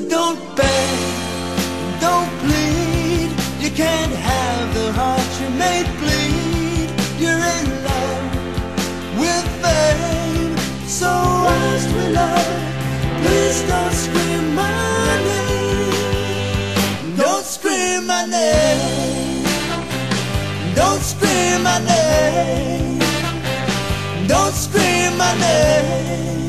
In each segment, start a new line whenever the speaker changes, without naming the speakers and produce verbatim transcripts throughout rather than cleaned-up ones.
don't beg, don't plead. You can't have the heart you made bleed. You're in love with fame, so ask me love. Please don't scream my name. Don't scream my name. Don't scream my name. Don't scream my name.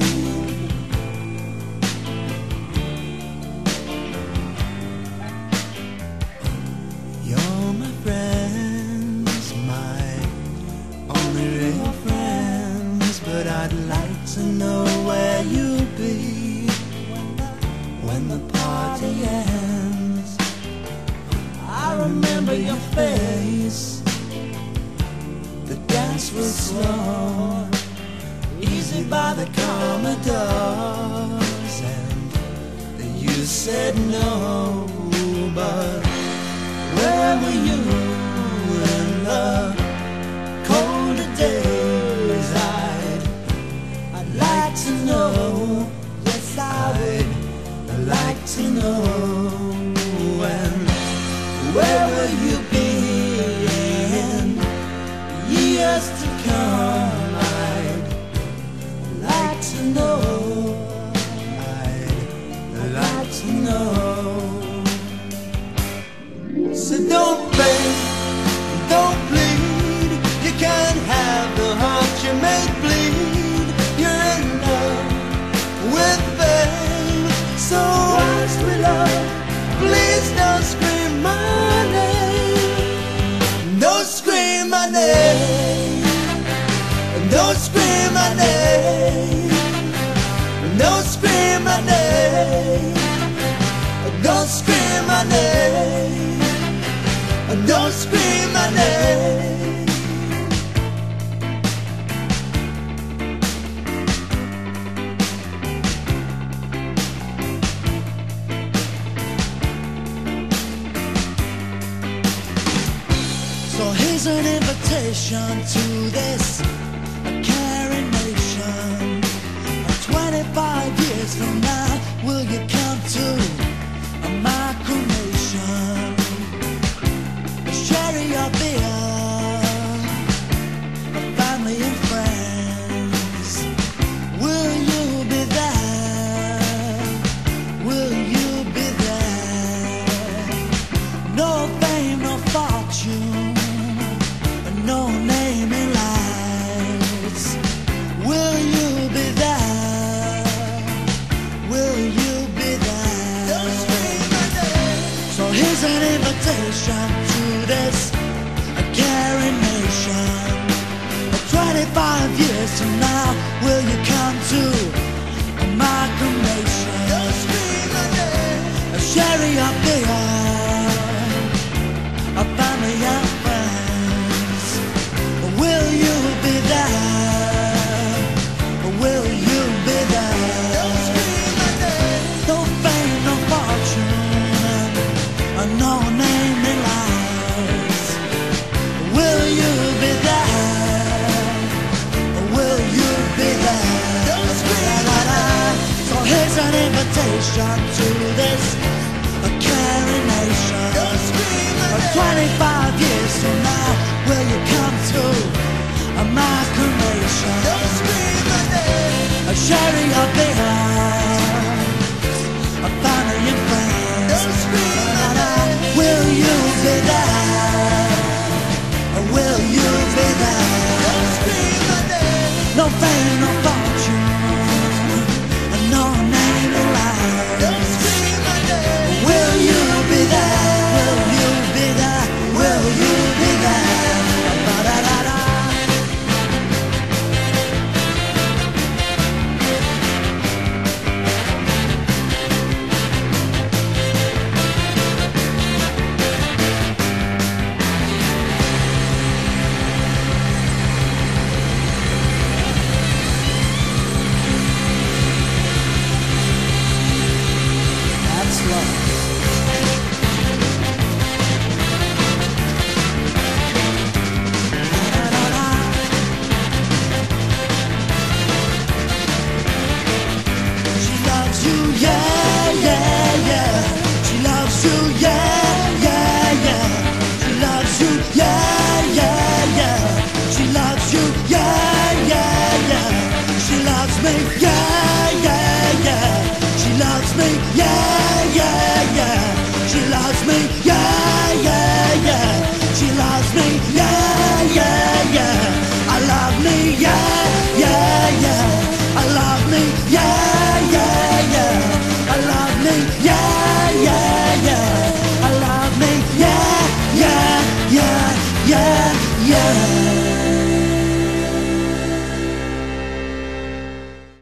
You're my friends, my only real friends, but I'd like to know where you'll be when the party ends. I remember your face. The dance was slow, easy by the Commodores, and you said no, but where were you in the colder days? I'd, I'd like to know, yes I'd, I'd like to know. And where will you be in years to come? I'd like to know, I'd, I'd like to know. So don't beg, don't plead. You can't have the heart you made bleed. You're in love with fame, so ask me love. Please don't scream my name. Don't scream my name. Don't scream my name. Don't scream my name. Don't scream my name. Don't scream my name. So here's an invitation to this caring nation. Twenty-five years from now, will you come to my cremation? Share your beer, family and friends. Will you be there? Will you be there? No fame, no fortune, no name in lights. Will you be there? Will you be there? Don't scream my name. So here's an invitation to this a caring nation. Twenty-five years from now, will you come to my cremation? Don't scream my name. Share your beer, a family and friends. Will you be there? Will you be there? Don't scream my name. No fame, no fortune, no name in lights. Will you be there? Will you be there? Don't scream my name. So here's an invitation to this a caring nation. Don't scream my name. Twenty-five years from now, will you come to my cremation? Don't scream my name. Share your beer, a family and friends. Don't scream my name. Will you be there? Will you be there? Don't scream my name. No fame, no fortune, no name in life. Don't scream my name. Will you be there? Will you be there? Will you be there? Ba-da-da-da. may guide